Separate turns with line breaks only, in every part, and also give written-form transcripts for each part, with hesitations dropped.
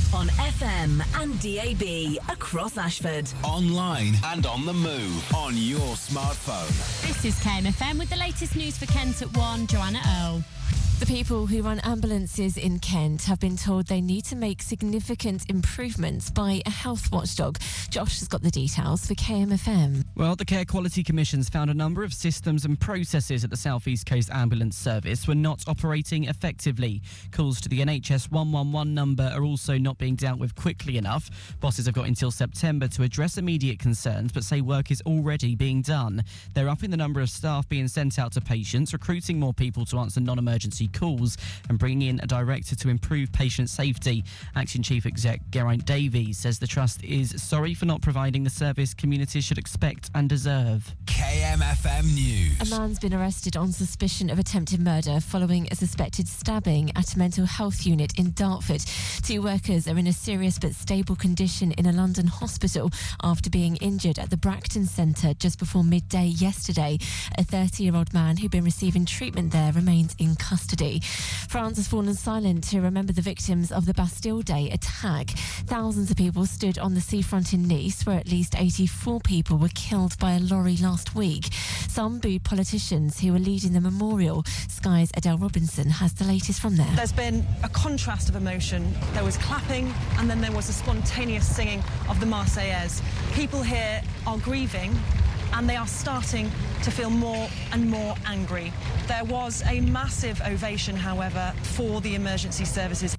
On FM and DAB across Ashford.
Online and on the move on your smartphone.
This is KMFM with the latest news for Kent at 1, Joanna Earle.
The people who run ambulances in Kent have been told they need to make significant improvements by a health watchdog. Josh has got the details for KMFM.
Well, the Care Quality Commission's found a number of systems and processes at the South East Coast Ambulance Service were not operating effectively. Calls to the NHS 111 number are also not being dealt with quickly enough. Bosses have got until September to address immediate concerns, but say work is already being done. They're upping the number of staff being sent out to patients, recruiting more people to answer non-emergency calls and bringing in a director to improve patient safety. Acting Chief Exec Geraint Davies says the Trust is sorry for not providing the service communities should expect and deserve.
KMFM News.
A man's been arrested on suspicion of attempted murder following a suspected stabbing at a mental health unit in Dartford. 2 workers are in a serious but stable condition in a London hospital after being injured at the Bracton Centre just before midday yesterday. A 30-year-old man who'd been receiving treatment there remains in custody. France has fallen silent to remember the victims of the Bastille Day attack. Thousands of people stood on the seafront in Nice, where at least 84 people were killed by a lorry last week. Some booed politicians who were leading the memorial. Sky's Adele Robinson has the latest from there.
There's been a contrast of emotion. There was clapping and then there was a spontaneous singing of the Marseillaise. People here are grieving and they are starting to feel more and more angry. There was a massive ovation, however, for the emergency services.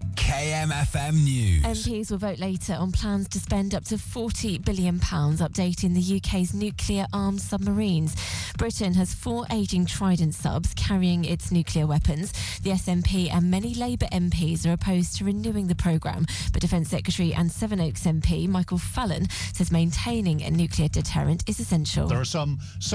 KMFM News.
MPs will vote later on plans to spend up to £40 billion updating the UK's nuclear-armed submarines. Britain has 4 ageing Trident subs carrying its nuclear weapons. The SNP and many Labour MPs are opposed to renewing the programme, but Defence Secretary and Sevenoaks MP Michael Fallon says maintaining a nuclear deterrent is essential.
There are some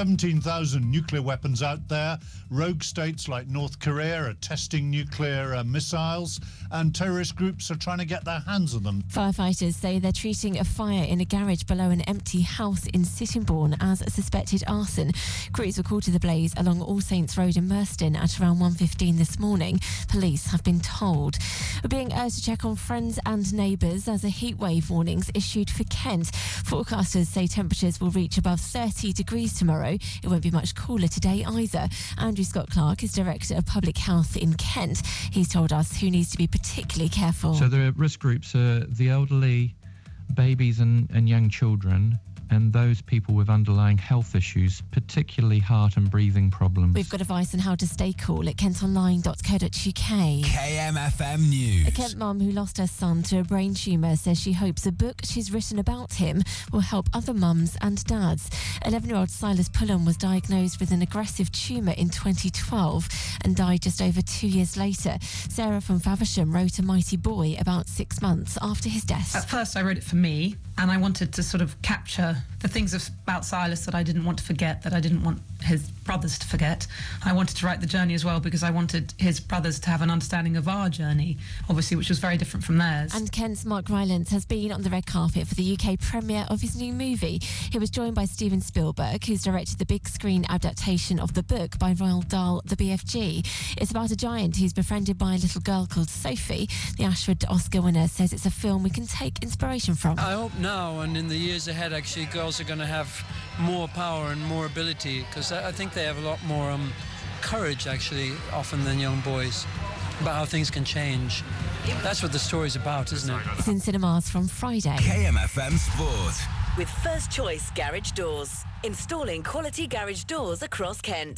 17,000 nuclear weapons out there. Rogue states like North Korea are testing nuclear missiles, and terrorist groups are trying to get their hands on them.
Firefighters say they're treating a fire in a garage below an empty house in Sittingbourne as a suspected arson. Crews were called to the blaze along All Saints Road in Merston at around 1:15 this morning, police have been told. We're being urged to check on friends and neighbours as a heatwave warning's issued for Kent. Forecasters say temperatures will reach above 30 degrees tomorrow. It won't be much cooler today either. Andrew Scott Clark is Director of Public Health in Kent. He's told us who needs to be particularly careful.
So the risk groups are the elderly, babies and young children, and those people with underlying health issues, particularly heart and breathing problems.
We've got advice on how to stay cool at kentonline.co.uk.
KMFM News.
A Kent mum who lost her son to a brain tumour says she hopes a book she's written about him will help other mums and dads. 11-year-old Silas Pullen was diagnosed with an aggressive tumour in 2012 and died just over 2 years later. Sarah from Faversham wrote A Mighty Boy about 6 months after his death.
At first I wrote it for me, and I wanted to sort of capture the things about Silas that I didn't want to forget, that I didn't want his brothers to forget. I wanted to write the journey as well because I wanted his brothers to have an understanding of our journey, obviously, which was very different from theirs.
And Kent's Mark Rylance has been on the red carpet for the UK premiere of his new movie. He was joined by Steven Spielberg, who's directed the big screen adaptation of the book by Roald Dahl, The BFG. It's about a giant who's befriended by a little girl called Sophie. The Ashford Oscar winner says it's a film we can take inspiration from.
I hope now and in the years ahead, actually, girls are going to have more power and more ability, because I think they have a lot more courage, actually, often than young boys, about how things can change. That's what the story's about, isn't it?
It's in cinemas from Friday.
KMFM Sport.
With First Choice Garage Doors. Installing quality garage doors across Kent.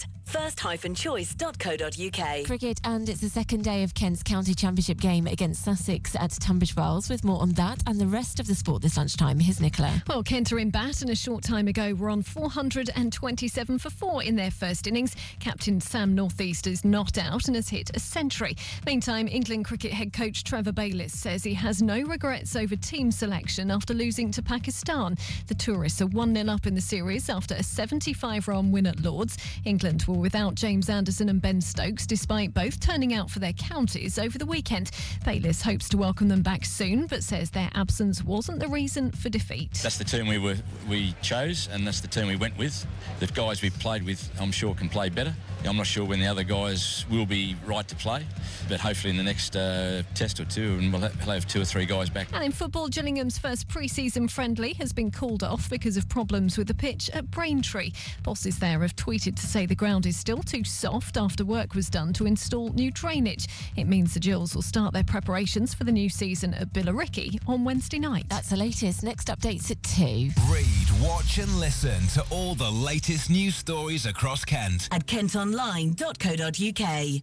first-choice.co.uk.
Cricket, and it's the second day of Kent's County Championship game against Sussex at Tunbridge Wells. With more on that and the rest of the sport this lunchtime, here's Nicola.
Well, Kent are in bat, and a short time ago were on 427 for 4 in their first innings. Captain Sam Northeast is not out and has hit a century. Meantime, England cricket head coach Trevor Bayliss says he has no regrets over team selection after losing to Pakistan. The tourists are 1-0 up in the series after a 75-run win at Lords. England were without James Anderson and Ben Stokes, despite both turning out for their counties over the weekend. Bayliss hopes to welcome them back soon, but says their absence wasn't the reason for defeat.
That's the team we chose, and that's the team we went with. The guys we played with, I'm sure, can play better. I'm not sure when the other guys will be right to play, but hopefully in the next test or two, and we'll have 2 or 3 guys back.
And in football, Gillingham's first pre-season friendly has been called off because of problems with the pitch at Braintree. Bosses there have tweeted to say the ground is still too soft after work was done to install new drainage. It means the Gills will start their preparations for the new season at Billericay on Wednesday night.
That's the latest. Next update's at 2.
Read, watch and listen to all the latest news stories across Kent
at kentonline.co.uk.